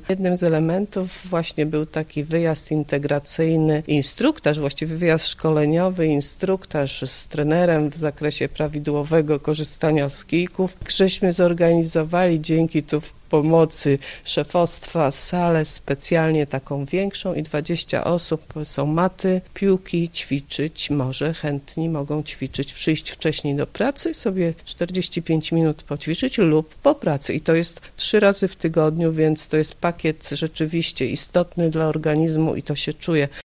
Jednym z elementów właśnie był taki wyjazd integracyjny, instruktaż, właściwie wyjazd szkoleniowy, instruktaż z trenerem w zakresie prawidłowego korzystania z kijków. Żeśmy zorganizowali dzięki tu pomocy szefostwa salę specjalnie taką większą i 20 osób, są maty, piłki, ćwiczyć może, chętni mogą ćwiczyć, przyjść wcześniej do pracy, sobie 45 minut poćwiczyć lub po pracy i to jest 3 razy w tygodniu, więc to jest pakiet rzeczywiście istotny dla organizmu i to się czuje.